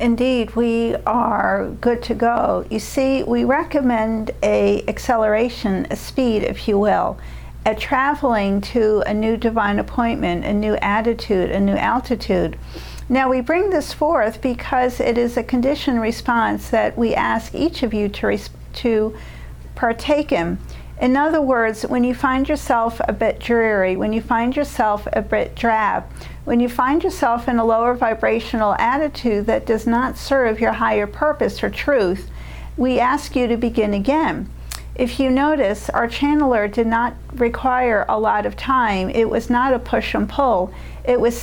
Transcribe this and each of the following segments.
Indeed, we are good to go. You see, we recommend a acceleration, a speed, if you will, at traveling to a new divine appointment, a new attitude, a new altitude. Now, we bring this forth because it is a conditioned response that we ask each of you to partake in. In other words, when you find yourself a bit dreary, when you find yourself a bit drab, when you find yourself in a lower vibrational attitude that does not serve your higher purpose or truth, we ask you to begin again. If you notice, our channeler did not require a lot of time. It was not a push and pull. It was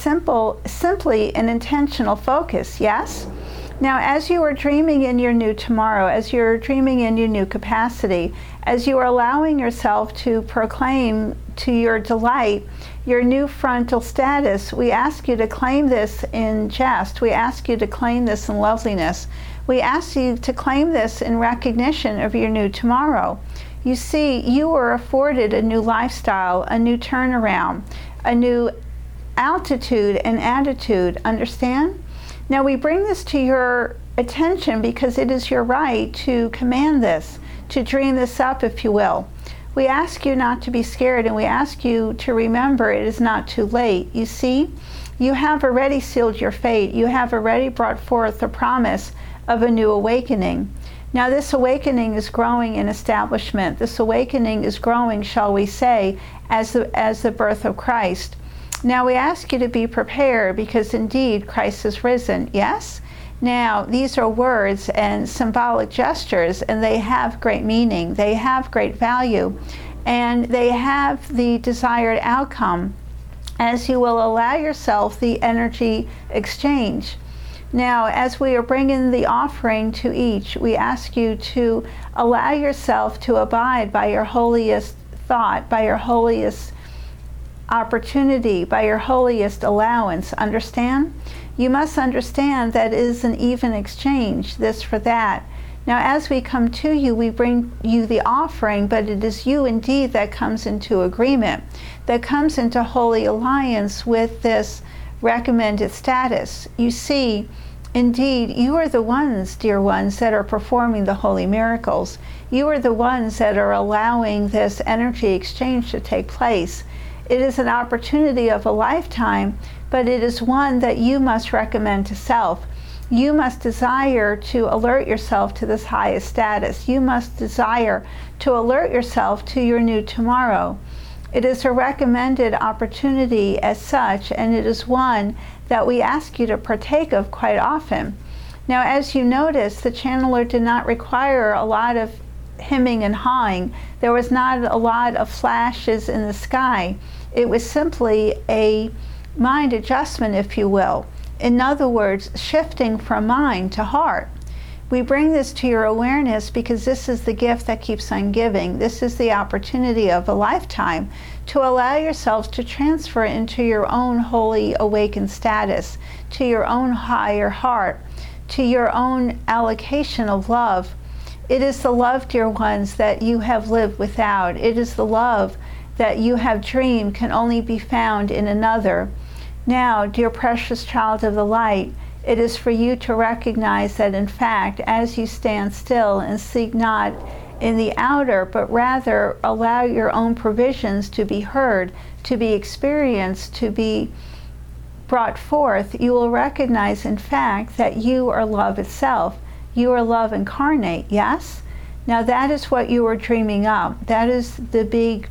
simply an intentional focus, yes? Now, as you are dreaming in your new tomorrow, as you're dreaming in your new capacity, as you are allowing yourself to proclaim to your delight your new frontal status, we ask you to claim this in jest. We ask you to claim this in loveliness. We ask you to claim this in recognition of your new tomorrow. You see, you were afforded a new lifestyle, a new turnaround, a new altitude and attitude. Understand? Now, we bring this to your attention because it is your right to command this, to dream this up, if you will. We ask you not to be scared, and we ask you to remember it is not too late. You see, you have already sealed your fate. You have already brought forth the promise of a new awakening. Now, this awakening is growing in establishment. This awakening is growing, shall we say, as the birth of Christ. Now, we ask you to be prepared because indeed Christ is risen. Yes? Now, these are words and symbolic gestures, and they have great meaning. They have great value, and they have the desired outcome as you will allow yourself the energy exchange. Now, as we are bringing the offering to each, we ask you to allow yourself to abide by your holiest thought, by your holiest opportunity, by your holiest allowance. Understand? You must understand that it is an even exchange, this for that. Now, as we come to you, we bring you the offering, but it is you indeed that comes into agreement, that comes into holy alliance with this recommended status. You see, indeed, you are the ones, dear ones, that are performing the holy miracles. You are the ones that are allowing this energy exchange to take place. It is an opportunity of a lifetime, but it is one that you must recommend to self. You must desire to alert yourself to this highest status. You must desire to alert yourself to your new tomorrow. It is a recommended opportunity as such, and it is one that we ask you to partake of quite often. Now, as you notice, the channeler did not require a lot of hemming and hawing. There was not a lot of flashes in the sky. It was simply a mind adjustment, if you will. In other words, shifting from mind to heart. We bring this to your awareness because this is the gift that keeps on giving. This is the opportunity of a lifetime to allow yourselves to transfer into your own holy awakened status, to your own higher heart, to your own allocation of love. It is the love, dear ones, that you have lived without. It is the love that you have dreamed can only be found in another. Now, dear precious child of the light, it is for you to recognize that in fact, as you stand still and seek not in the outer, but rather allow your own provisions to be heard, to be experienced, to be brought forth, you will recognize in fact that you are love itself. You are love incarnate, yes? Now that is what you are dreaming up. That is the big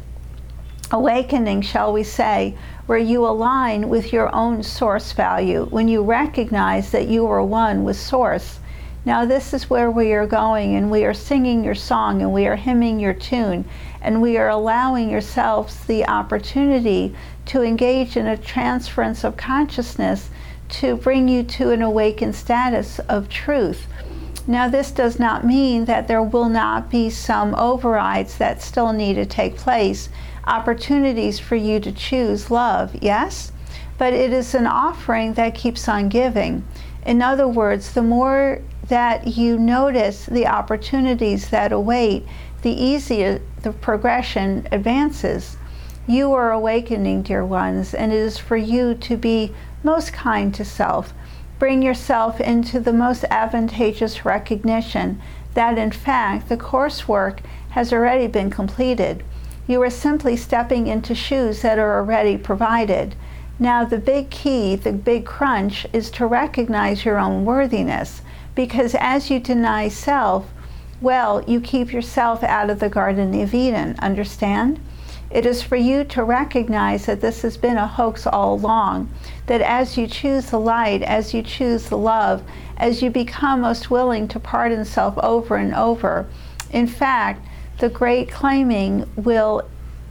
awakening, shall we say, where you align with your own source value, when you recognize that you are one with source. Now this is where we are going, and we are singing your song, and we are hymning your tune, and we are allowing yourselves the opportunity to engage in a transference of consciousness to bring you to an awakened status of truth. Now this does not mean that there will not be some overrides that still need to take place, opportunities for you to choose love, yes? But it is an offering that keeps on giving. In other words, the more that you notice the opportunities that await, the easier the progression advances. You are awakening, dear ones, and it is for you to be most kind to self. Bring yourself into the most advantageous recognition that, in fact, the coursework has already been completed. You are simply stepping into shoes that are already provided. Now, the big key, the big crunch, is to recognize your own worthiness, because as you deny self, well, you keep yourself out of the Garden of Eden, understand? It is for you to recognize that this has been a hoax all along, that as you choose the light, as you choose the love, as you become most willing to pardon self over and over, in fact, the great claiming will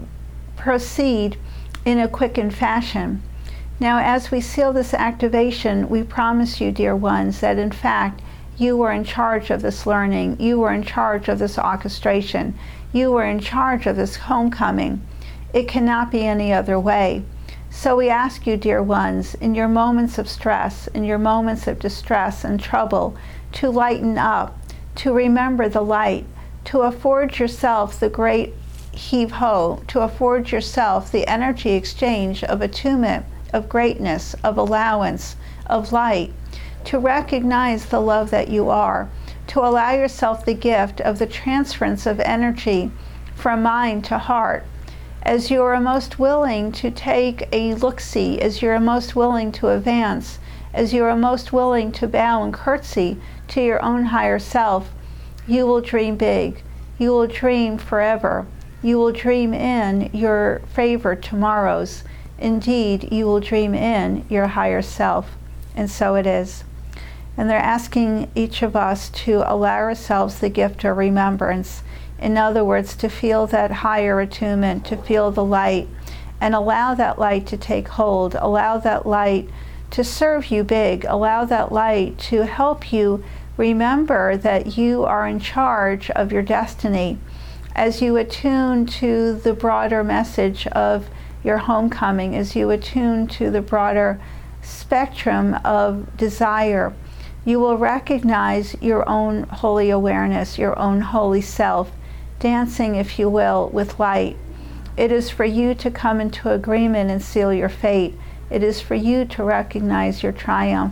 proceed in a quickened fashion. Now, as we seal this activation, we promise you, dear ones, that in fact, you are in charge of this learning. You are in charge of this orchestration. You are in charge of this homecoming. It cannot be any other way. So we ask you, dear ones, in your moments of stress, in your moments of distress and trouble, to lighten up, to remember the light, to afford yourself the great heave-ho, to afford yourself the energy exchange of attunement, of greatness, of allowance, of light, to recognize the love that you are, to allow yourself the gift of the transference of energy from mind to heart. As you are most willing to take a look-see, as you are most willing to advance, as you are most willing to bow and curtsy to your own higher self, you will dream big. You will dream forever. You will dream in your favored tomorrows. Indeed, you will dream in your higher self. And so it is. And they're asking each of us to allow ourselves the gift of remembrance. In other words, to feel that higher attunement, to feel the light, and allow that light to take hold. Allow that light to serve you big. Allow that light to help you remember that you are in charge of your destiny. As you attune to the broader message of your homecoming, as you attune to the broader spectrum of desire, you will recognize your own holy awareness, your own holy self, dancing, if you will, with light. It is for you to come into agreement and seal your fate. It is for you to recognize your triumph.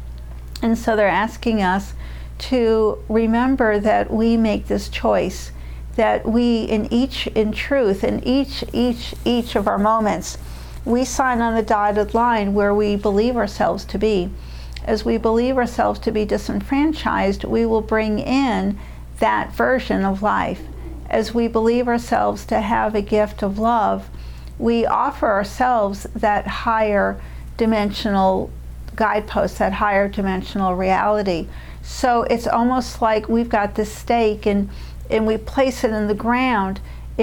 And so they're asking us to remember that we make this choice, that we, in truth, in each of our moments, we sign on the dotted line where we believe ourselves to be. As we believe ourselves to be disenfranchised, we will bring in that version of life. As we believe ourselves to have a gift of love, we offer ourselves that higher dimensional guidepost, that higher dimensional reality. So it's almost like we've got this stake and we place it in the ground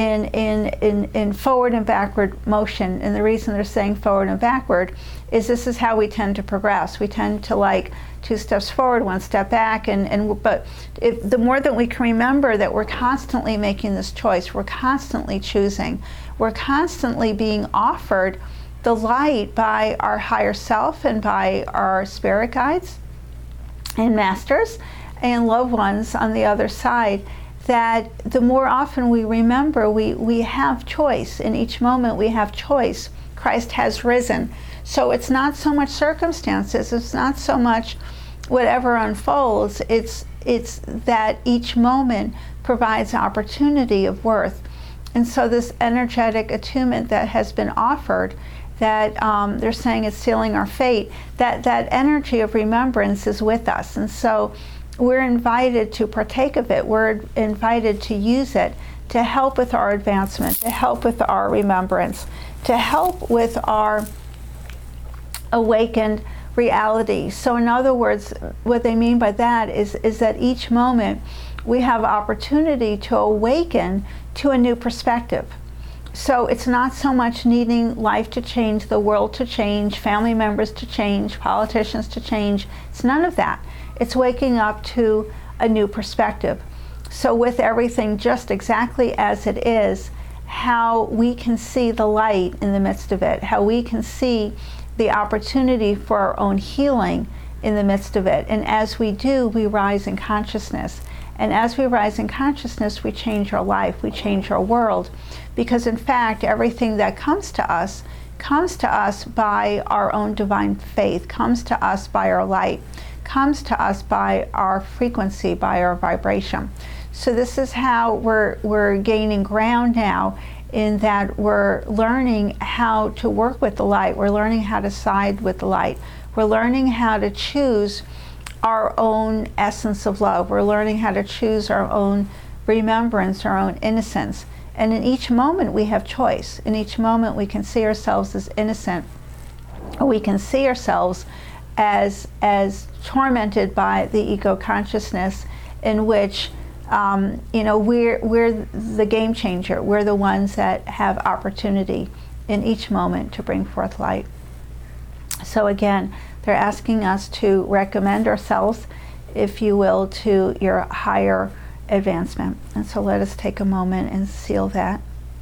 in forward and backward motion. And the reason they're saying forward and backward is this is how we tend to progress. We tend to like 2 steps forward, 1 step back, but the more that we can remember that we're constantly making this choice, we're constantly choosing, we're constantly being offered the light by our higher self and by our spirit guides and masters and loved ones on the other side, that the more often we remember we have choice. In each moment we have choice. Christ has risen. So it's not so much circumstances, it's not so much whatever unfolds, it's that each moment provides opportunity of worth. And so this energetic attunement that has been offered, that they're saying it's sealing our fate, that energy of remembrance is with us. And so we're invited to partake of it. We're invited to use it to help with our advancement, to help with our remembrance, to help with our awakened reality. So in other words, what they mean by that is that each moment we have opportunity to awaken to a new perspective. So it's not so much needing life to change, the world to change, family members to change, politicians to change. It's none of that. It's waking up to a new perspective. So with everything just exactly as it is, how we can see the light in the midst of it, how we can see the opportunity for our own healing in the midst of it. And as we do, we rise in consciousness. And as we rise in consciousness, we change our life, we change our world. Because in fact, everything that comes to us comes to us by our own divine faith, comes to us by our light, comes to us by our frequency, by our vibration. So this is how we're gaining ground now, in that we're learning how to work with the light. We're learning how to side with the light. We're learning how to choose our own essence of love. We're learning how to choose our own remembrance, our own innocence. And in each moment we have choice. In each moment we can see ourselves as innocent, or we can see ourselves as tormented by the ego consciousness, in which we're the game changer. We're the ones that have opportunity in each moment to bring forth light. So again, they're asking us to recommend ourselves, if you will, to your higher advancement. And so let us take a moment and seal that.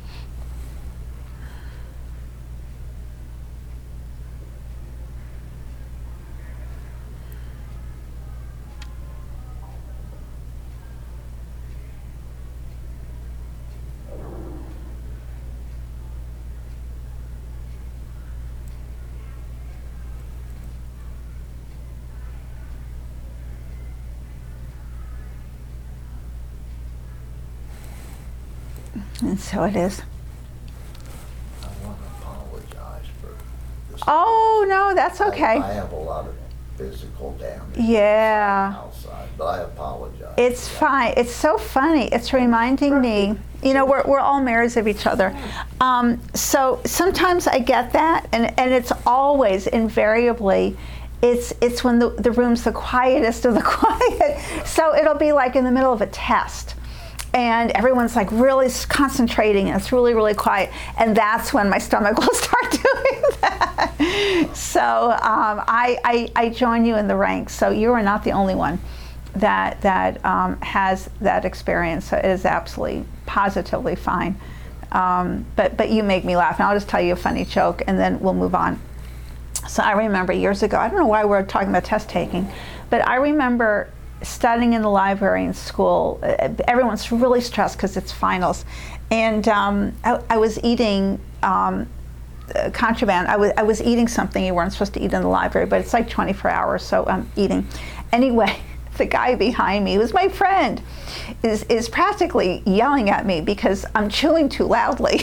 And so it is. I want to apologize for this. Oh, no, that's okay. I have a lot of physical damage. Yeah. Outside, but I apologize. It's fine. It's so funny. It's reminding me, we're all mirrors of each other. So sometimes I get that, and it's always, invariably, it's when the room's the quietest of the quiet. So it'll be like in the middle of a test, and everyone's like really concentrating, and it's really, really quiet. And that's when my stomach will start doing that. So I join you in the ranks. So you are not the only one that has that experience. So it is absolutely, positively fine. But you make me laugh. And I'll just tell you a funny joke, and then we'll move on. So I remember years ago, I don't know why we're talking about test taking, but I remember studying in the library in school. Everyone's really stressed because it's finals. And I was eating contraband. I was eating something you weren't supposed to eat in the library, but it's like 24 hours, so I'm eating. Anyway, the guy behind me, who's my friend, is practically yelling at me because I'm chewing too loudly.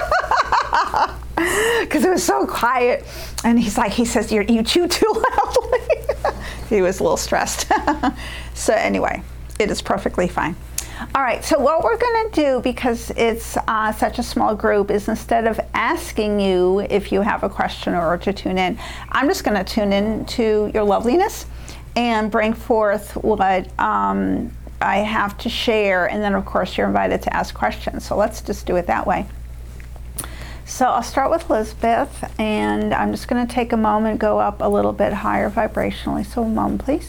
Because it was so quiet. And he says, you chew too loudly. He was a little stressed. So anyway, it is perfectly fine. All right, so what we're going to do, because it's such a small group, is instead of asking you if you have a question or to tune in, I'm just going to tune in to your loveliness and bring forth what I have to share. And then, of course, you're invited to ask questions. So let's just do it that way. So I'll start with Elizabeth, and I'm just going to take a moment, go up a little bit higher vibrationally. So a moment, please.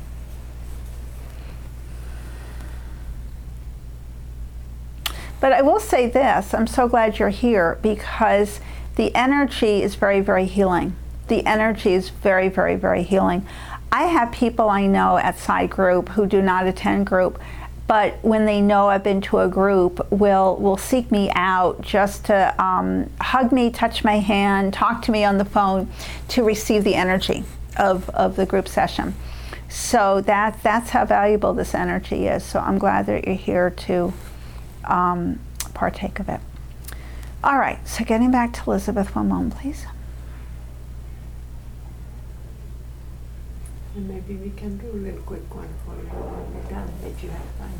But I will say this, I'm so glad you're here, because the energy is very, very healing. The energy is very, very, very healing. I have people I know at side group who do not attend group, but when they know I've been to a group, will seek me out just to hug me, touch my hand, talk to me on the phone to receive the energy of the group session. So that's how valuable this energy is. So I'm glad that you're here to partake of it. All right, so getting back to Elizabeth, one moment, please. And maybe we can do a little quick one for you when we're done, if you have time.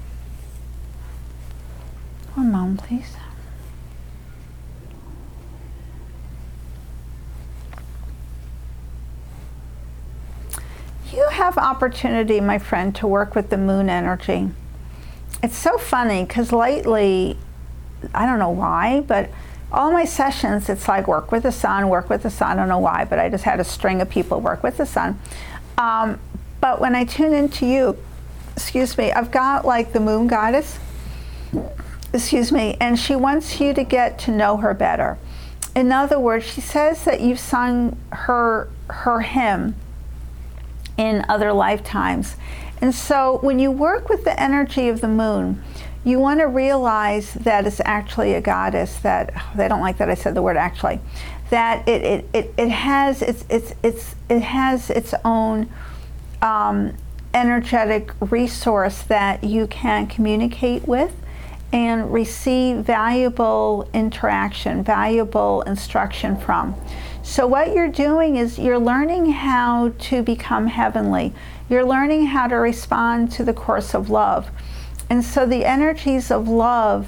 One moment, please. You have opportunity, my friend, to work with the moon energy. It's so funny, because lately, I don't know why, but all my sessions, it's like work with the sun, work with the sun. I don't know why, but I just had a string of people work with the sun. But when I tune into you, I've got like the moon goddess, and she wants you to get to know her better. In other words, she says that you've sung her hymn in other lifetimes, And so when you work with the energy of the moon, you want to realize that it's actually a goddess, that they don't like that I said the word actually, that it has its own energetic resource that you can communicate with and receive valuable interaction, valuable instruction from. So what you're doing is you're learning how to become heavenly. You're learning how to respond to the course of love. And so the energies of love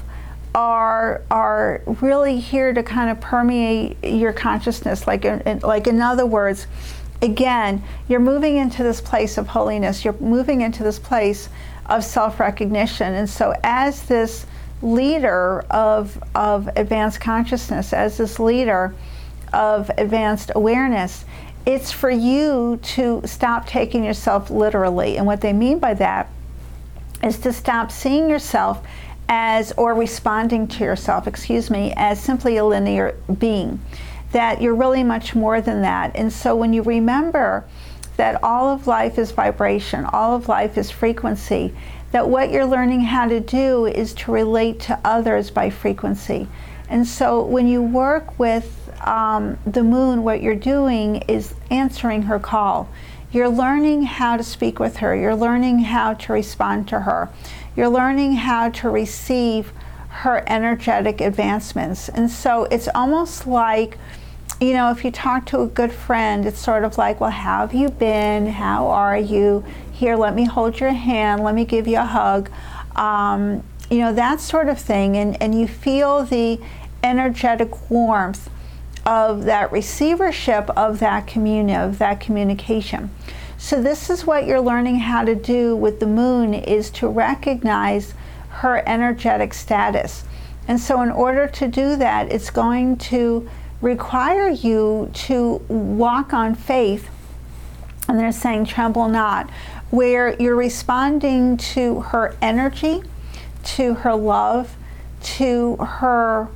are really here to kind of permeate your consciousness. Like in other words, again, you're moving into this place of holiness. You're moving into this place of self-recognition. And so as this leader of advanced consciousness, as this leader of advanced awareness, it's for you to stop taking yourself literally. And what they mean by that is to stop seeing yourself as, or responding to yourself, as simply a linear being. That you're really much more than that. And so when you remember that all of life is vibration, all of life is frequency, that what you're learning how to do is to relate to others by frequency. And so when you work with the moon, what you're doing is answering her call. You're learning how to speak with her. You're learning how to respond to her. You're learning how to receive her energetic advancements. And so it's almost like, you know, if you talk to a good friend, it's sort of like, well, how have you been? How are you? Here, let me hold your hand. Let me give you a hug. You know, that sort of thing. And you feel the energetic warmth of that receivership of that communion, of that communication. So this is what you're learning how to do with the moon, is to recognize her energetic status. And so in order to do that, it's going to require you to walk on faith, and they're saying tremble not, where you're responding to her energy, to her love, to her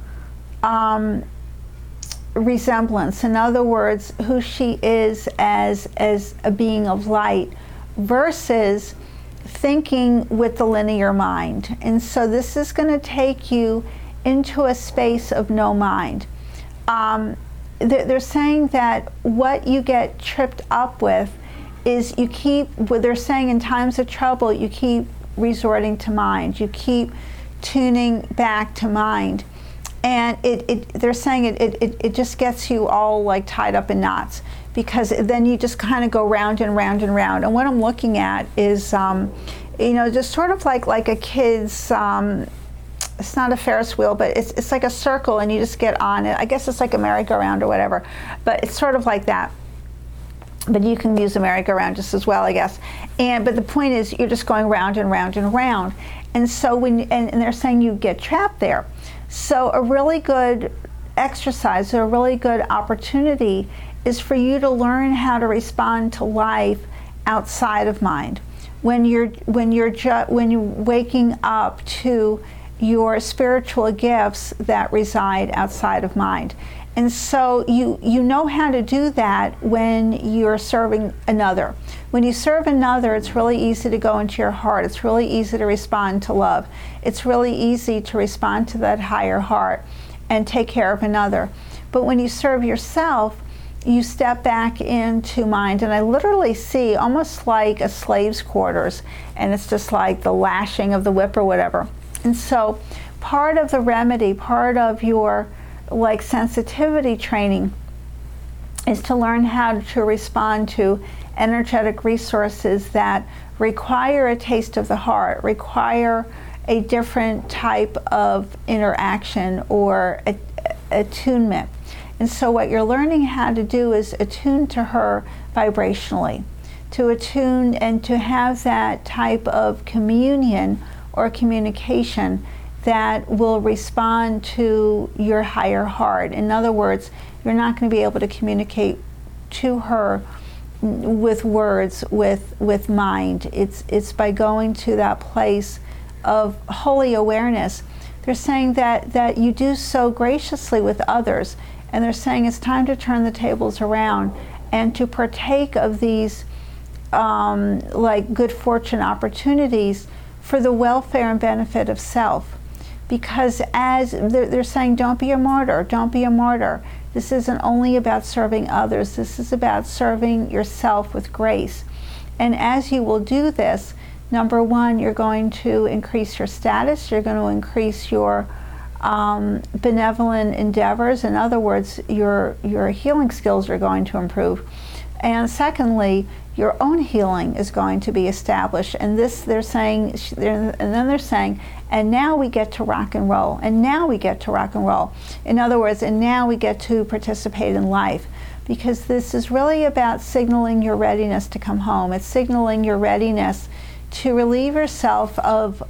resemblance. In other words, who she is as a being of light, versus thinking with the linear mind. And so this is going to take you into a space of no mind. They're saying that what you get tripped up with is you keep, what they're saying, in times of trouble, you keep resorting to mind. You keep tuning back to mind. And they're saying it just gets you all like tied up in knots, because then you just kind of go round and round and round. And what I'm looking at is, you know, just sort of like a kid's, it's not a Ferris wheel, but it's like a circle, and you just get on it. I guess it's like a merry-go-round or whatever, but it's sort of like that. But you can use a merry-go-round just as well, I guess. But the point is, you're just going round and round and round. And so and they're saying you get trapped there. So a really good exercise, or a really good opportunity, is for you to learn how to respond to life outside of mind. When you're waking up to your spiritual gifts that reside outside of mind. And so you know how to do that when you're serving another. When you serve another, it's really easy to go into your heart. It's really easy to respond to love. It's really easy to respond to that higher heart and take care of another. But when you serve yourself, you step back into mind. And I literally see almost like a slave's quarters, and it's just like the lashing of the whip or whatever. And so part of the remedy, part of your like sensitivity training, is to learn how to respond to energetic resources that require a taste of the heart, require a different type of interaction or attunement. And so what you're learning how to do is attune to her vibrationally, to attune and to have that type of communion or communication that will respond to your higher heart. In other words, you're not going to be able to communicate to her with words, with mind. It's by going to that place of holy awareness. They're saying that you do so graciously with others, and they're saying it's time to turn the tables around and to partake of these like good fortune opportunities for the welfare and benefit of self. Because as they're saying, don't be a martyr, don't be a martyr. This isn't only about serving others, this is about serving yourself with grace. And as you will do this, number one, you're going to increase your status, you're going to increase your benevolent endeavors. In other words, your healing skills are going to improve. And secondly, your own healing is going to be established. And this, they're saying, and then they're saying, and now we get to rock and roll. And now we get to rock and roll. In other words, and now we get to participate in life. Because this is really about signaling your readiness to come home. It's signaling your readiness to relieve yourself of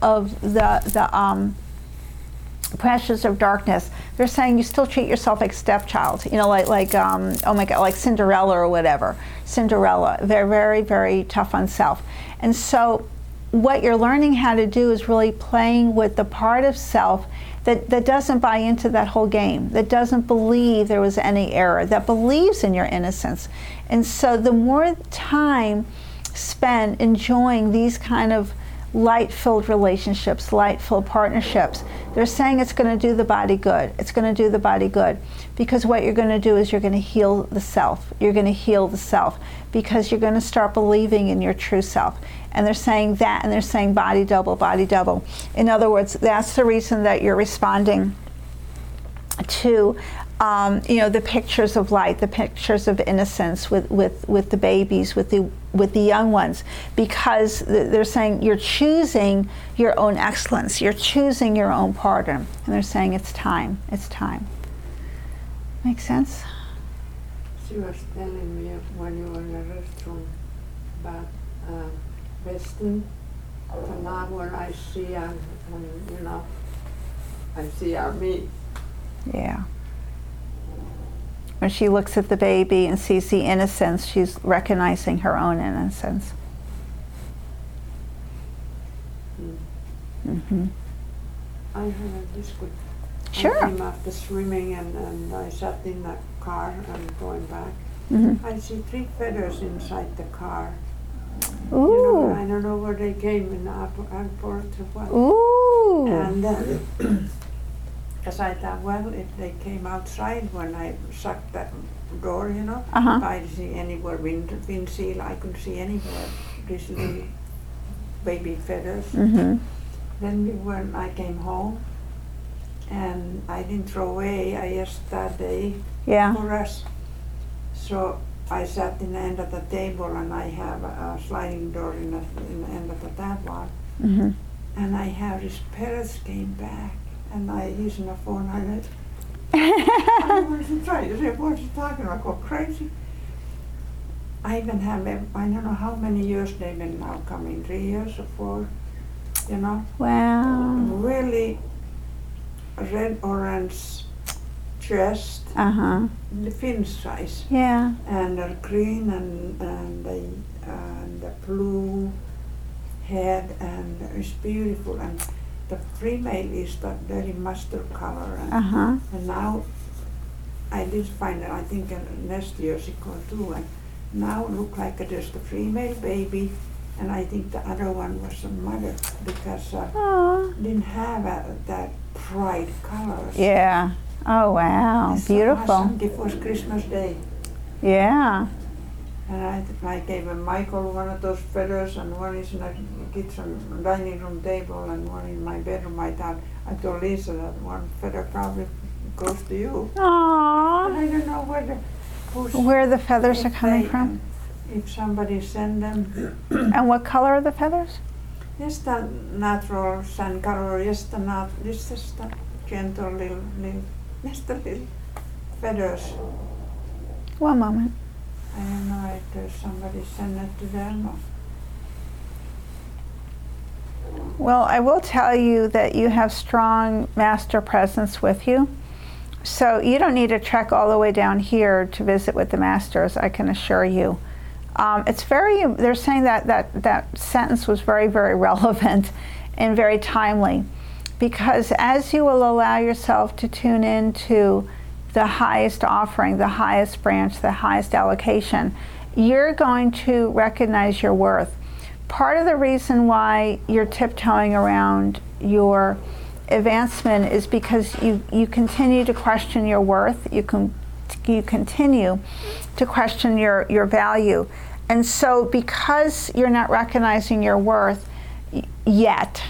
the pressures of darkness. They're saying you still treat yourself like stepchild, you know, like oh my God, like Cinderella or whatever. Cinderella, they're very, very tough on self. And so what you're learning how to do is really playing with the part of self that doesn't buy into that whole game, that doesn't believe there was any error, that believes in your innocence. And so the more time spent enjoying these kind of light-filled relationships, light-filled partnerships, they're saying it's going to do the body good. It's going to do the body good. Because what you're going to do is you're going to heal the self. You're going to heal the self because you're going to start believing in your true self. And they're saying that, and they're saying body double, body double. In other words, that's the reason that you're responding to you know, the pictures of light, the pictures of innocence with the babies, with the young ones, because they're saying you're choosing your own excellence, you're choosing your own pardon, and they're saying it's time, it's time. Make sense? She was telling me when you were in the restroom about Weston. So now when I see her, you know, I see her me. Yeah. When she looks at the baby and sees the innocence, she's recognizing her own innocence. Mm-hmm. I had this good. Sure. I came after swimming and I sat in the car and going back. Mm-hmm. I see 3 feathers inside the car. Ooh. You know, I don't know where they came in the airport or what. Ooh. And because I thought, well, if they came outside when I shut that door, you know, Uh-huh. if I see anywhere windshield, I couldn't see anywhere these little baby feathers. Mm-hmm. Then when I came home, and I didn't throw away, I asked that day Yeah. for us. So I sat in the end of the table, and I have a sliding door in the end of that one. Mm-hmm. And I have these parrots came back, and I using the phone, and I was trying to say, what's he talking about? I go crazy. I even have, I don't know how many years they've been now coming, 3 years or 4, you know. Wow. Really red orange chest, Uh-huh. the fin size, Yeah. and the green and the blue head, and it's beautiful. And the female is that very mustard color, Uh-huh. and now I did find it. I think next year she got 2, and now look like there's the female baby, and I think the other one was the mother because Aw. didn't have that bright colors. Yeah. Oh, wow. It's Beautiful. Awesome. It was Christmas Day, Yeah. and I gave Michael one of those feathers, and one is in the kitchen dining room table, and one in my bedroom. I told Lisa that one feather probably goes to you. But Aww. I don't know who's Where the feathers are if coming they, from. If somebody send them, And what color are the feathers? just the natural sun color, just this is the gentle little, just the little feathers. One moment. I don't know if there's somebody send it to them. Or Well, I will tell you that you have strong master presence with you. So you don't need to trek all the way down here to visit with the masters, I can assure you. It's very, they're saying that sentence was very, very relevant and very timely, because as you will allow yourself to tune into the highest offering, the highest branch, the highest allocation, you're going to recognize your worth. Part of the reason why you're tiptoeing around your advancement is because you continue to question your worth. You continue to question your value. And so because you're not recognizing your worth yet,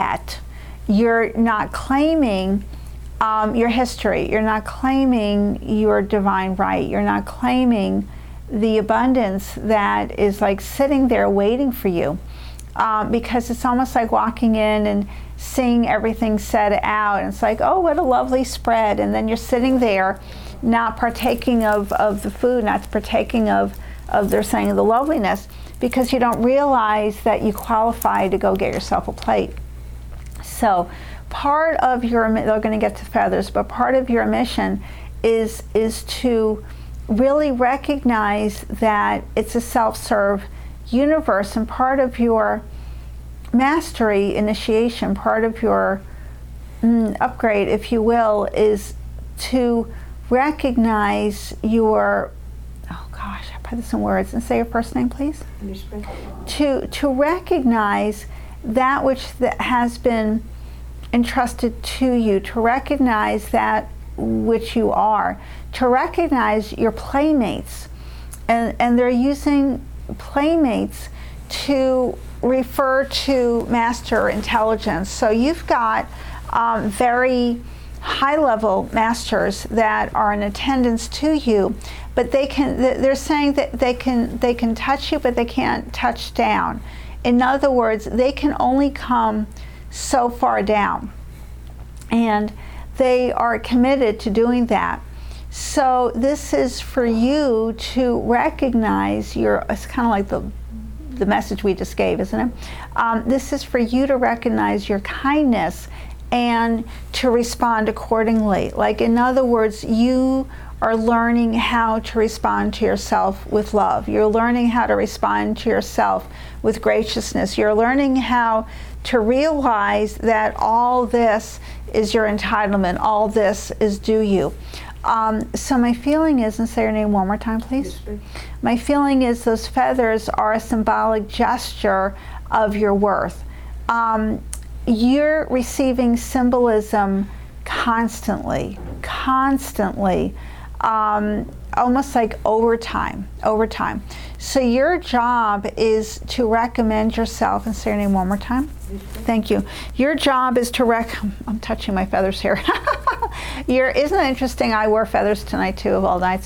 you're not claiming your history. You're not claiming your divine right. You're not claiming the abundance that is like sitting there waiting for you, because it's almost like walking in and seeing everything set out, and it's like, oh, what a lovely spread, and then you're sitting there not partaking of the food, not partaking of they're saying the loveliness, because you don't realize that you qualify to go get yourself a plate. So part of your, they're going to get to feathers, but part of your mission is to really recognize that it's a self-serve universe, and part of your mastery initiation, part of your upgrade, if you will, is to recognize your, oh gosh, I put this in words, and say your first name, please. To recognize that which that has been entrusted to you, to recognize that which you are, to recognize your playmates, and they're using playmates to refer to master intelligence. So you've got very high-level masters that are in attendance to you, but they're saying that they can touch you, but they can't touch down. In other words, they can only come so far down, and they are committed to doing that. So this is for you to recognize it's kind of like the message we just gave, isn't it? This is for you to recognize your kindness and to respond accordingly. Like, in other words, you are learning how to respond to yourself with love. You're learning how to respond to yourself with graciousness. You're learning how to realize that all this is your entitlement, all this is due you. So my feeling is, and say your name one more time, please. Yes, my feeling is those feathers are a symbolic gesture of your worth. You're receiving symbolism constantly, almost like overtime. So your job is to recommend yourself, and say your name one more time. Thank you. Your job is to I'm touching my feathers here. Isn't it interesting? I wore feathers tonight too, of all nights.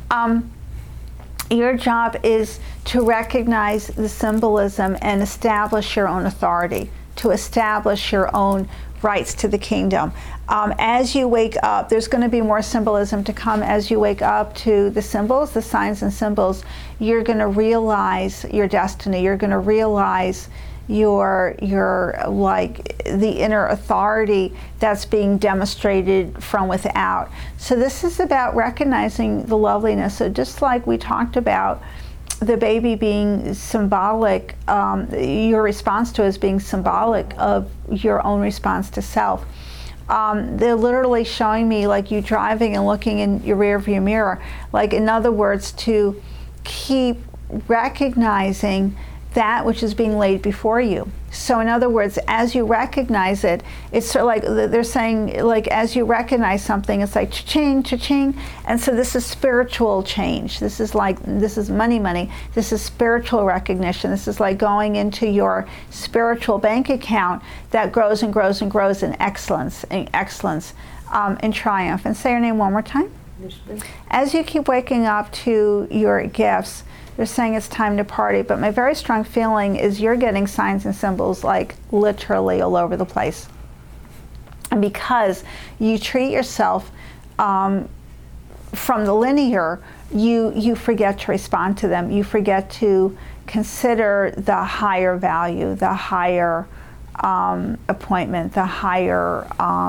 Your job is to recognize the symbolism and establish your own authority, to establish your own rights to the kingdom. As you wake up, there's going to be more symbolism to come. As you wake up to the symbols, the signs and symbols, you're going to realize your destiny. You're going to realize your like the inner authority that's being demonstrated from without. So this is about recognizing the loveliness. So just like we talked about the baby being symbolic, your response to it is being symbolic of your own response to self. They're literally showing me like you driving and looking in your rear view mirror. Like, in other words, to keep recognizing that which is being laid before you. So in other words, as you recognize it, it's sort of like they're saying, like, as you recognize something, it's like cha-ching, cha-ching. And so this is spiritual change. This is money. This is spiritual recognition. This is like going into your spiritual bank account that grows and grows and grows in excellence, in triumph. And say your name one more time. As you keep waking up to your gifts, they're saying it's time to party, but my very strong feeling is you're getting signs and symbols like literally all over the place. And because you treat yourself from the linear, you forget to respond to them. You forget to consider the higher value, the higher appointment, the higher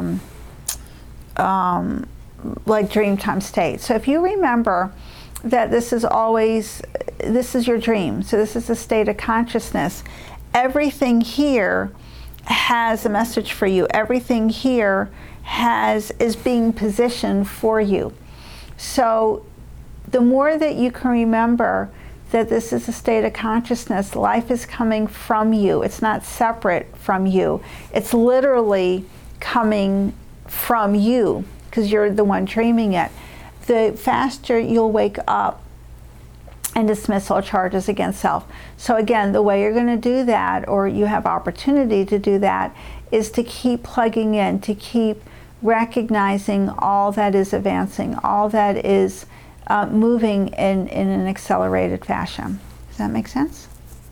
like dreamtime state. So if you remember that this is your dream, so this is a state of consciousness, everything here has a message for you. Everything here is being positioned for you. So the more that you can remember that this is a state of consciousness. Life is coming from you. It's not separate from you. It's literally coming from you because you're the one dreaming it. The faster you'll wake up and dismiss all charges against self. So again, the way you're going to do that, or you have opportunity to do that, is to keep plugging in, to keep recognizing all that is advancing, all that is moving in an accelerated fashion. Does that make sense?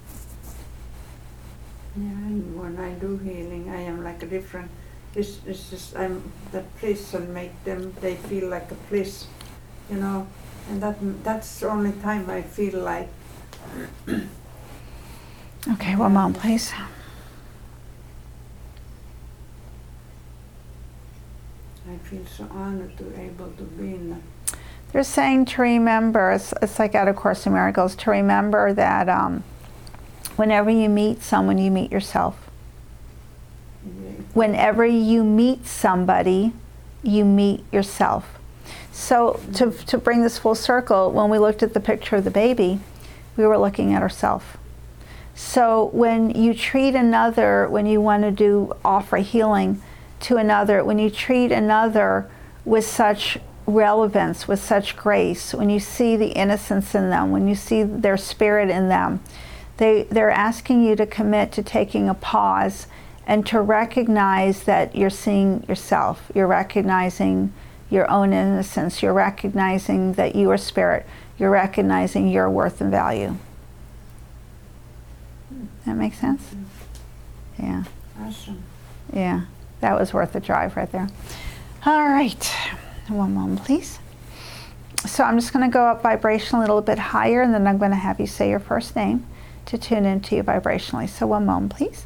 Yeah, and when I do healing, I am like a different. It's just I'm that bliss and make them. They feel like a bliss, you know, and that's the only time I feel like. Okay, one moment, please. I feel so honored to be able to be in that. They're saying to remember, it's like out of Course in Miracles, to remember that whenever you meet someone, you meet yourself. Whenever you meet somebody, you meet yourself. So to bring this full circle, when we looked at the picture of the baby, we were looking at ourselves. So when you treat another, when you want to offer healing to another, when you treat another with such relevance, with such grace, when you see the innocence in them, when you see their spirit in them, they're asking you to commit to taking a pause and to recognize that you're seeing yourself. You're recognizing your own innocence. You're recognizing that you are spirit. You're recognizing your worth and value. That makes sense? Yeah. Awesome. Yeah. That was worth the drive right there. All right. One moment, please. So I'm just going to go up vibrationally a little bit higher, and then I'm going to have you say your first name to tune into you vibrationally. So one moment, please.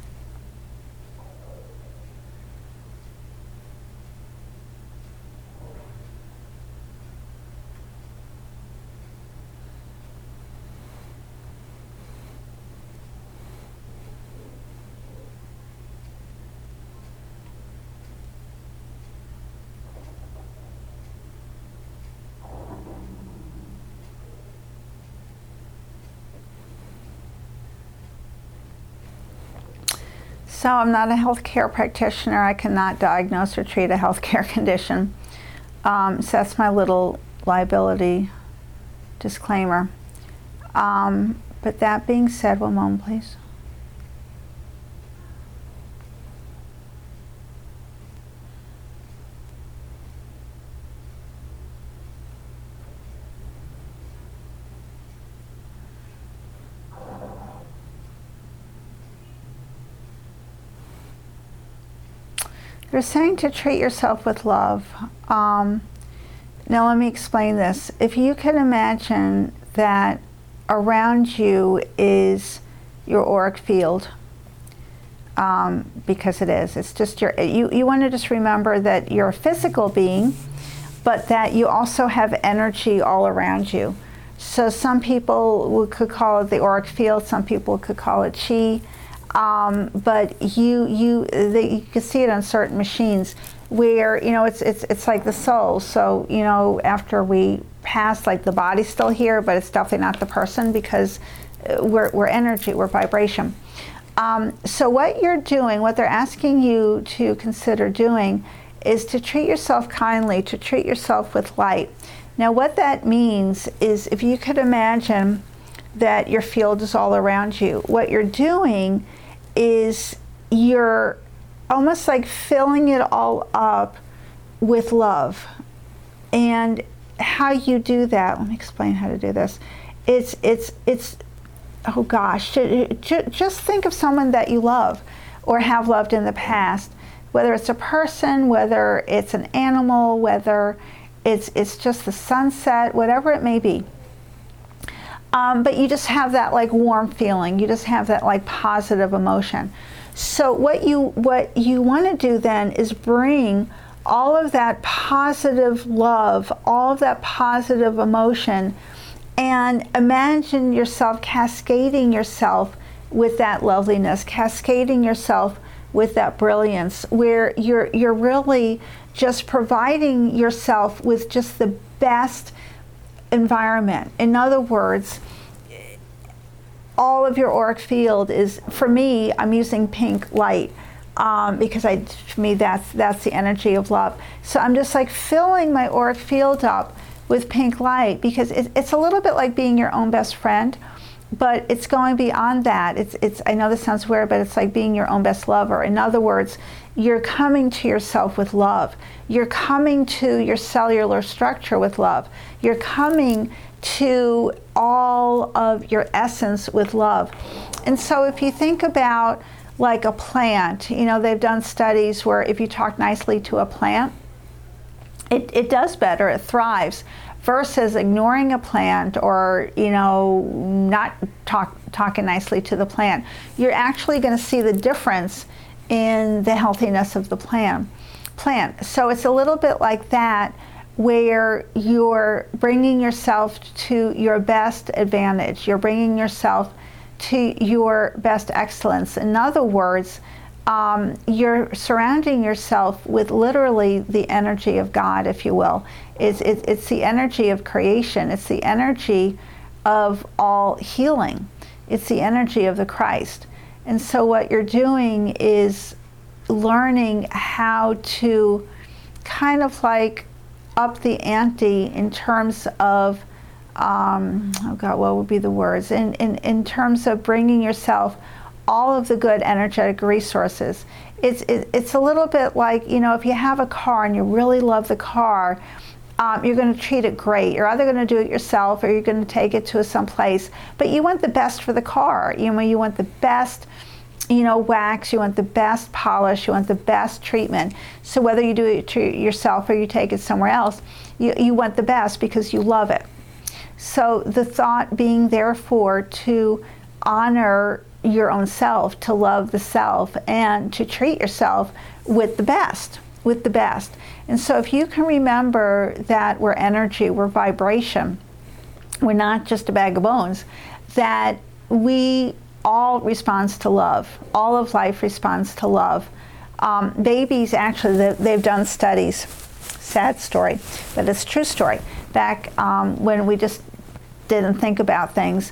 So I'm not a healthcare practitioner. I cannot diagnose or treat a healthcare condition. So that's my little liability disclaimer. But that being said, one moment, please. They're saying to treat yourself with love. Now let me explain this. If you can imagine that around you is your auric field, because it is. It's just you want to just remember that you're a physical being, but that you also have energy all around you. So some people could call it the auric field, some people could call it chi. But you can see it on certain machines where, you know, it's like the soul. So, you know, after we pass, like the body's still here, but it's definitely not the person because we're energy, we're vibration. So what you're doing, what they're asking you to consider doing is to treat yourself kindly, to treat yourself with light. Now what that means is if you could imagine that your field is all around you, what you're doing is you're almost like filling it all up with love. And how you do that, let me explain how to do this. It's oh gosh, just think of someone that you love or have loved in the past, whether it's a person, whether it's an animal, whether it's just the sunset, whatever it may be. But you just have that like warm feeling. You just have that like positive emotion. So what you want to do then is bring all of that positive love, all of that positive emotion, and imagine yourself cascading yourself with that loveliness, cascading yourself with that brilliance, where you're really just providing yourself with just the best environment. In other words, all of your auric field is, for me, I'm using pink light. Because for me, that's the energy of love. So I'm just like filling my auric field up with pink light, because it's a little bit like being your own best friend, but it's going beyond that. It's I know this sounds weird, but it's like being your own best lover. In other words, you're coming to yourself with love. You're coming to your cellular structure with love. You're coming to all of your essence with love. And so if you think about like a plant, you know, they've done studies where if you talk nicely to a plant, it does better, it thrives, versus ignoring a plant or, you know, not talking nicely to the plant. You're actually going to see the difference in the healthiness of the plant. So it's a little bit like that, where you're bringing yourself to your best advantage. You're bringing yourself to your best excellence. In other words, you're surrounding yourself with literally the energy of God, if you will. It's the energy of creation. It's the energy of all healing. It's the energy of the Christ. And so what you're doing is learning how to kind of like up the ante in terms of oh God, what would be the words? In terms of bringing yourself all of the good energetic resources. It's a little bit like, you know, if you have a car and you really love the car, you're going to treat it great. You're either going to do it yourself or you're going to take it to some place. But you want the best for the car. You know, you want the best, you know, wax, you want the best polish, you want the best treatment. So whether you do it to yourself or you take it somewhere else, you want the best because you love it. So the thought being, therefore, to honor your own self, to love the self, and to treat yourself with the best, And so if you can remember that we're energy, we're vibration, we're not just a bag of bones, that we all responds to love. All of life responds to love. Babies, actually, they've done studies, sad story, but it's a true story. Back when we just didn't think about things,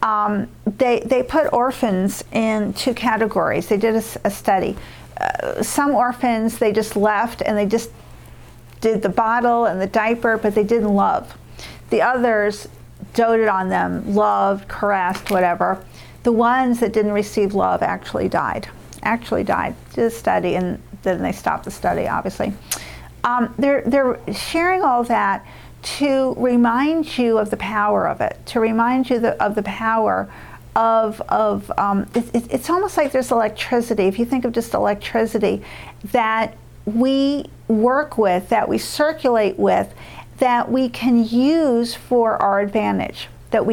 they put orphans in two categories. They did a study. Some orphans, they just left and they just did the bottle and the diaper, but they didn't love. The others doted on them, loved, caressed, whatever. The ones that didn't receive love actually died. Did a study, and then they stopped the study, obviously. They're sharing all that to remind you of the power of it, to remind you of the power of it's almost like there's electricity. If you think of just electricity that we work with, that we circulate with, that we can use for our advantage.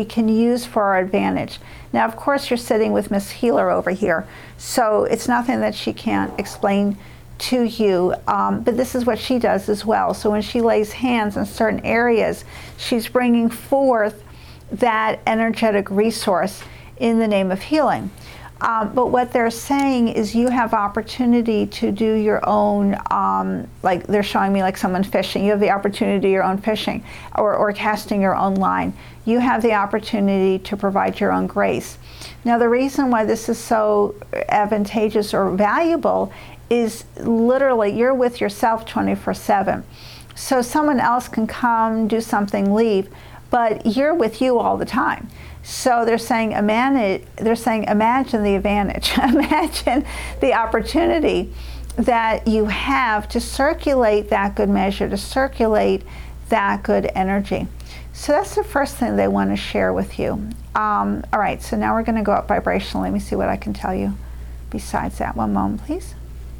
Now, of course, you're sitting with Miss Healer over here, so it's nothing that she can't explain to you, but this is what she does as well. So when she lays hands in certain areas, she's bringing forth that energetic resource in the name of healing. But what they're saying is you have opportunity to do your own, like they're showing me like someone fishing. You have the opportunity to do your own fishing or casting your own line. You have the opportunity to provide your own grace. Now, the reason why this is so advantageous or valuable is literally you're with yourself 24/7. So someone else can come, do something, leave, but you're with you all the time. So they're saying imagine the advantage. Imagine the opportunity that you have to circulate that good measure, to circulate that good energy. So that's the first thing they want to share with you. All right, so now we're going to go up vibrationally. Let me see what I can tell you besides that. One moment, please.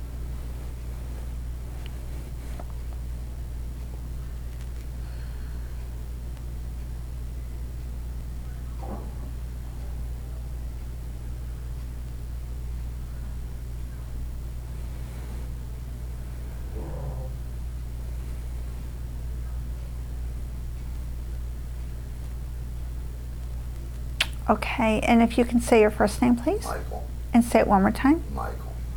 Okay, and if you can say your first name, please. Michael. And say it one more time. Michael.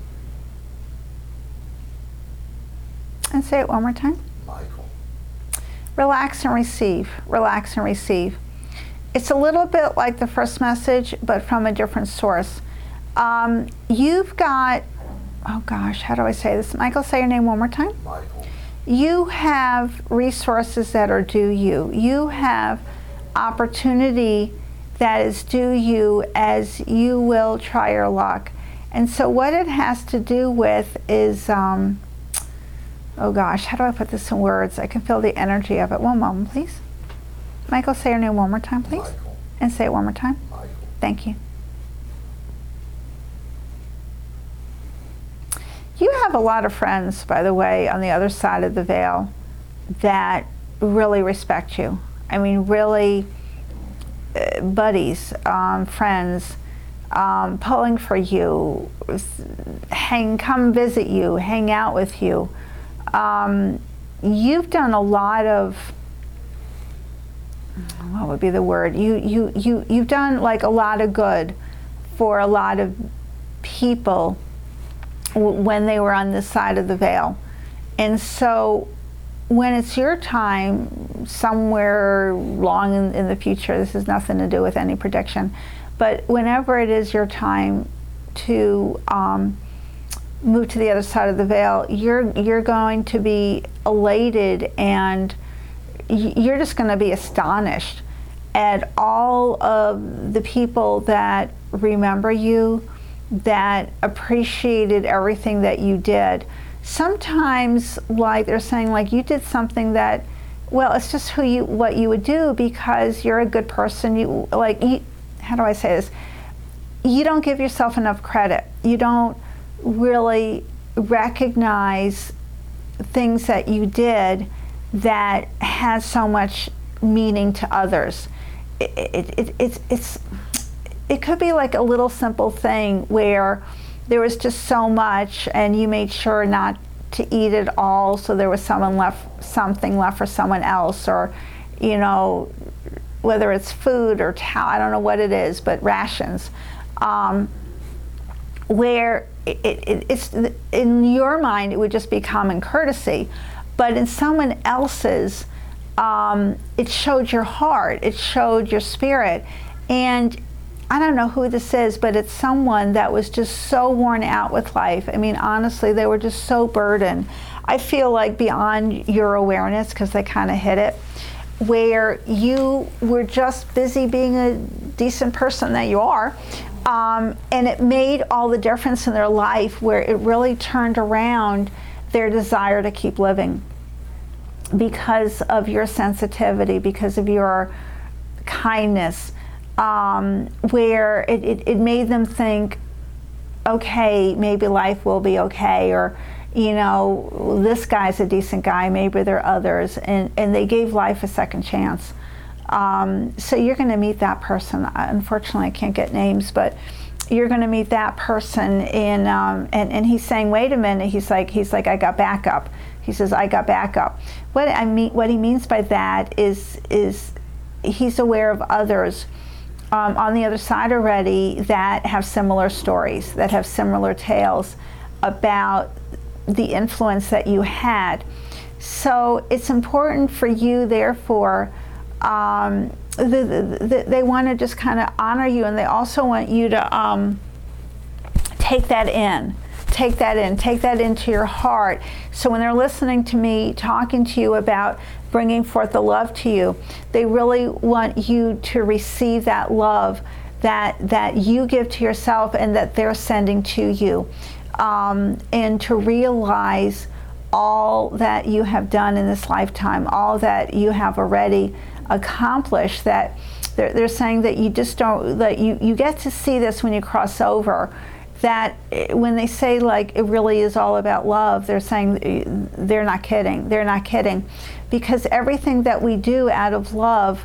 And say it one more time. Michael. Relax and receive. Relax and receive. it's a little bit like the first message, but from a different source. You've got, oh gosh, how do I say this? Michael, say your name one more time. Michael. You have resources that are due you. You have opportunity that is due you as you will try your luck. And so what it has to do with is, oh gosh, how do I put this in words? I can feel the energy of it. One moment, please. Michael, say your name one more time, please. Michael. And say it one more time. Michael. Thank you. You have a lot of friends, by the way, on the other side of the veil that really respect you. I mean, really, buddies, friends, pulling for you, come visit you, hang out with you. You've done a lot of, what would be the word? You've done like a lot of good for a lot of people when they were on this side of the veil. And so when it's your time, somewhere long in the future, this has nothing to do with any prediction, but whenever it is your time to move to the other side of the veil, you're going to be elated, and you're just going to be astonished at all of the people that remember you, that appreciated everything that you did. Sometimes, like they're saying, like you did something that, well, it's just what you would do because you're a good person. How do I say this? You don't give yourself enough credit. You don't really recognize things that you did that has so much meaning to others. It could be like a little simple thing where there was just so much and you made sure not to eat it all, so there was something left for someone else, or, you know, whether it's food or towel, I don't know what it is, but rations, where it's in your mind it would just be common courtesy, but in someone else's, it showed your heart, it showed your spirit. And I don't know who this is, but it's someone that was just so worn out with life. I mean, honestly, they were just so burdened. I feel like beyond your awareness, because they kind of hit it, where you were just busy being a decent person that you are, and it made all the difference in their life, where it really turned around their desire to keep living because of your sensitivity, because of your kindness, where it made them think, okay, maybe life will be okay, or, you know, this guy's a decent guy, maybe there are others, and they gave life a second chance. So you're going to meet that person. Unfortunately, I can't get names, but you're going to meet that person in, and he's saying, wait a minute, he's like, I got backup. He says, I got backup. What he means by that is he's aware of others on the other side already that have similar stories, that have similar tales about the influence that you had. So it's important for you, therefore, they want to just kind of honor you, and they also want you to take that into your heart. So when they're listening to me talking to you about bringing forth the love to you, they really want you to receive that love that you give to yourself and that they're sending to you, and to realize all that you have done in this lifetime, all that you have already accomplished, that they're saying that you just don't, that you get to see this when you cross over, that when they say like it really is all about love, they're saying they're not kidding, because everything that we do out of love,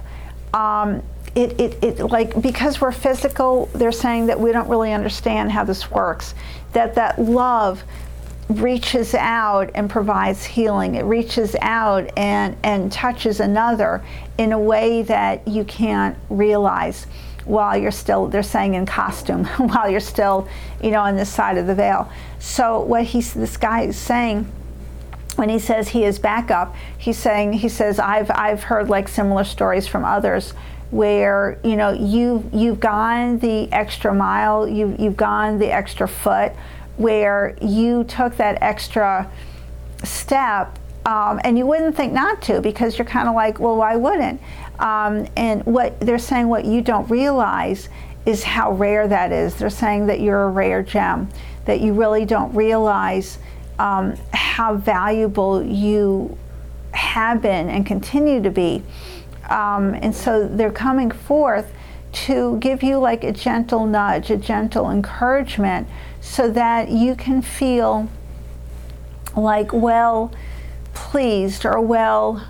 it like, because we're physical, they're saying that we don't really understand how this works, that love reaches out and provides healing. It reaches out and touches another in a way that you can't realize while you're still, they're saying, in costume, while you're still, you know, on this side of the veil. So what this guy is saying, when he says he is backup, he says, I've heard like similar stories from others where you've gone the extra mile, you've gone the extra foot, where you took that extra step, and you wouldn't think not to, because you're kind of like, well, why wouldn't? And what they're saying, what you don't realize is how rare that is. They're saying that you're a rare gem, that you really don't realize how valuable you have been and continue to be. And so they're coming forth to give you like a gentle nudge, a gentle encouragement, so that you can feel like well pleased, or well,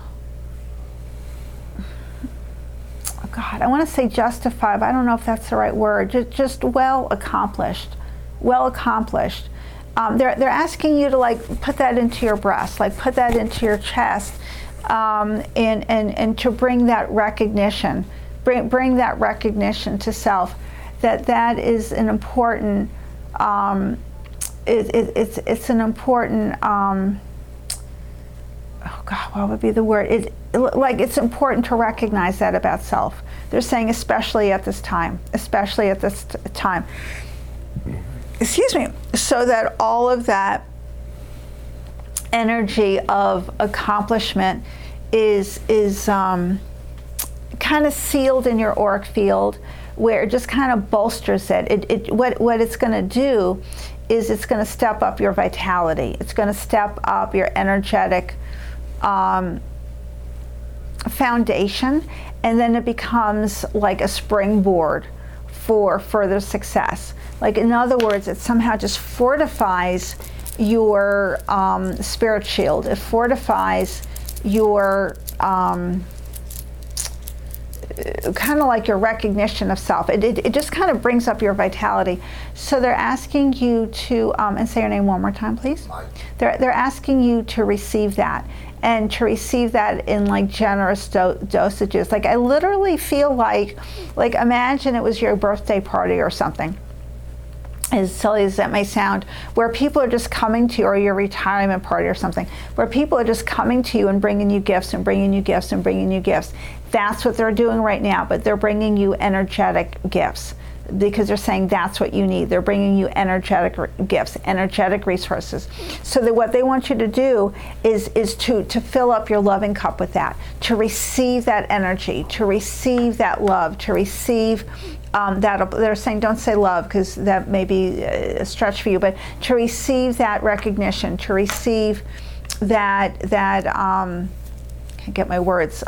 oh God, I want to say justified, but I don't know if that's the right word, just well accomplished, well accomplished. They're asking you to like put that into your breast, like put that into your chest, and to bring that recognition, bring that recognition to self, that is an important, it's an important, oh God, what would be the word? It's important to recognize that about self. They're saying especially at this time, excuse me, so that all of that energy of accomplishment is kind of sealed in your auric field, where it just kind of bolsters it. What it's going to do is it's going to step up your vitality. It's going to step up your energetic foundation, and then it becomes like a springboard for further success. Like, in other words, it somehow just fortifies your spirit shield. It fortifies your kind of like your recognition of self. It just kind of brings up your vitality. So they're asking you to, and say your name one more time, please. Mike. They're asking you to receive that, and to receive that in like generous dosages. Like, I literally feel like imagine it was your birthday party or something, as silly as that may sound, where people are just coming to you, or your retirement party or something, where people are just coming to you and bringing you gifts and bringing you gifts and bringing you gifts. That's what they're doing right now, but they're bringing you energetic gifts, because they're saying that's what you need. They're bringing you energetic gifts, energetic resources. So that what they want you to do is to fill up your loving cup with that, to receive that energy, to receive that love, to receive that. They're saying don't say love, because that may be a stretch for you, but to receive that recognition, to receive that can't get my words,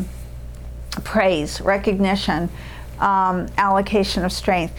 praise, recognition, allocation of strength,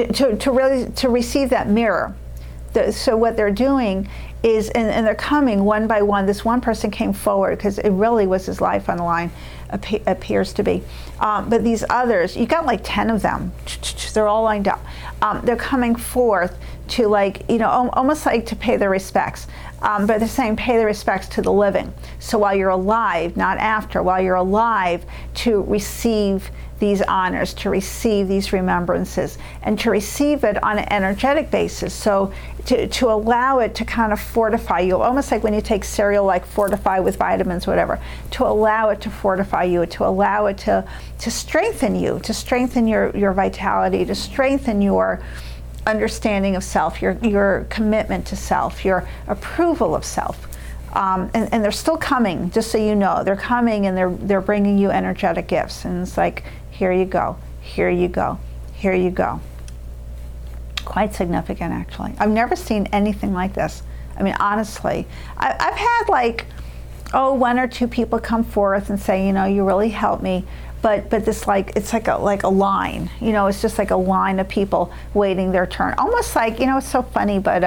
to receive that mirror. So what they're doing is, and they're coming one by one. This one person came forward because it really was his life on the line, appears to be. But these others, you got like 10 of them. They're all lined up. They're coming forth to, like, almost like to pay their respects. But they're saying pay the respects to the living. So while you're alive, not after, while you're alive, to receive these honors, to receive these remembrances, and to receive it on an energetic basis. So to allow it to kind of fortify you, almost like when you take cereal, like Fortify with vitamins, whatever, to allow it to fortify you, to allow it to strengthen you, to strengthen your vitality, to strengthen your understanding of self, your commitment to self, your approval of self. And they're still coming, just so you know. They're coming, and they're bringing you energetic gifts. And it's like, here you go, here you go, here you go. Quite significant, actually. I've never seen anything like this. I mean, honestly. I've had one or two people come forth and say, you really helped me. But this, like, it's like a line, it's just like a line of people waiting their turn. Almost like, it's so funny, but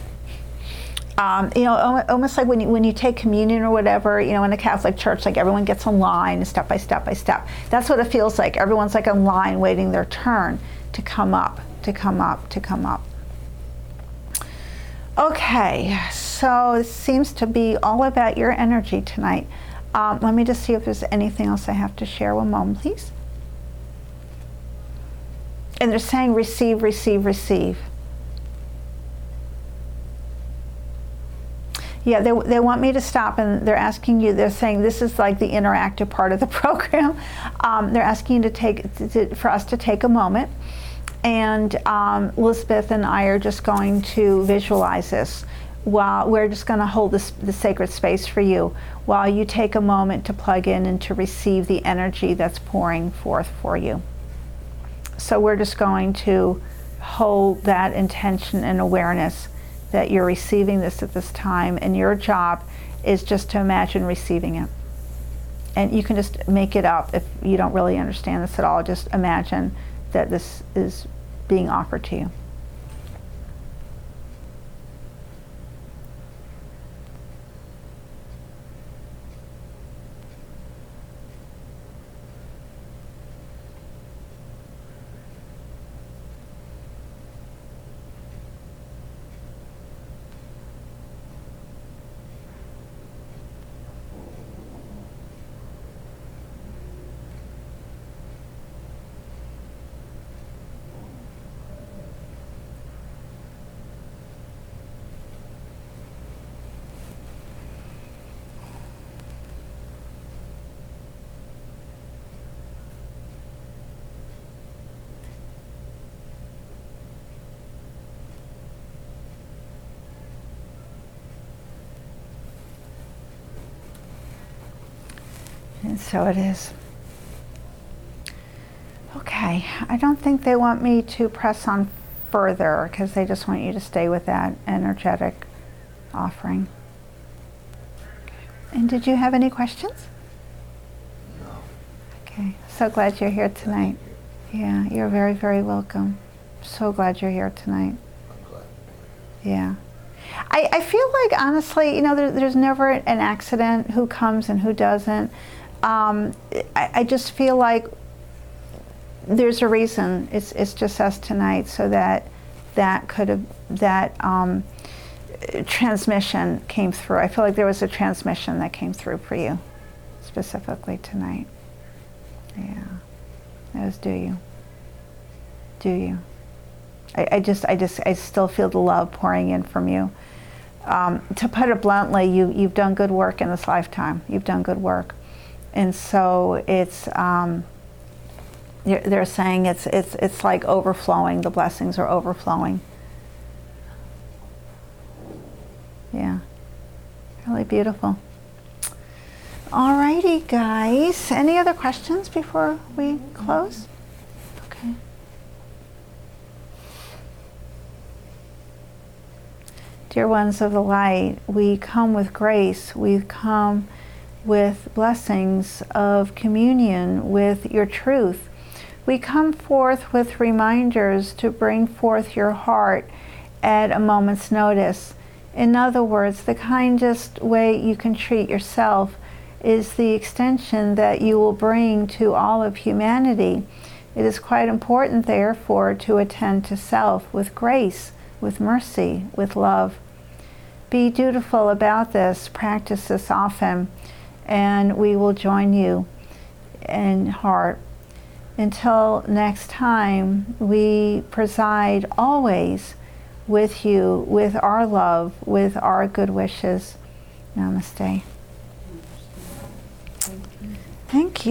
almost like when you take communion or whatever, in a Catholic church, like everyone gets in line step by step by step. That's what it feels like. Everyone's like in line waiting their turn to come up, to come up, to come up. Okay, so it seems to be all about your energy tonight. Let me just see if there's anything else I have to share. One moment, please. And they're saying receive, receive, receive. Yeah, they want me to stop, and they're asking you, they're saying this is like the interactive part of the program. They're asking you for us to take a moment, and Elizabeth and I are just going to visualize this. While we're just going to hold the sacred space for you while you take a moment to plug in and to receive the energy that's pouring forth for you. So we're just going to hold that intention and awareness that you're receiving this at this time, and your job is just to imagine receiving it. And you can just make it up if you don't really understand this at all. Just imagine that this is being offered to you. And so it is. Okay, I don't think they want me to press on further because they just want you to stay with that energetic offering. And did you have any questions? No. Okay, so glad you're here tonight. Yeah, you're very, very welcome. So glad you're here tonight. I'm glad. Yeah. I feel like, honestly, you know, there's never an accident, who comes and who doesn't. I just feel like there's a reason. It's just us tonight, so that transmission came through. I feel like there was a transmission that came through for you, specifically tonight. Yeah, that was do you. I still feel the love pouring in from you. To put it bluntly, you've done good work in this lifetime. You've done good work. And so it's, they're saying it's like overflowing. The blessings are overflowing. Yeah, really beautiful. Alrighty, guys. Any other questions before we close? Okay. Dear ones of the light, we come with grace. We come with blessings of communion with your truth. We come forth with reminders to bring forth your heart at a moment's notice. In other words, the kindest way you can treat yourself is the extension that you will bring to all of humanity. It is quite important, therefore, to attend to self with grace, with mercy, with love. Be dutiful about this, practice this often, and we will join you in heart. Until next time, we preside always with you, with our love, with our good wishes. Namaste. Thank you.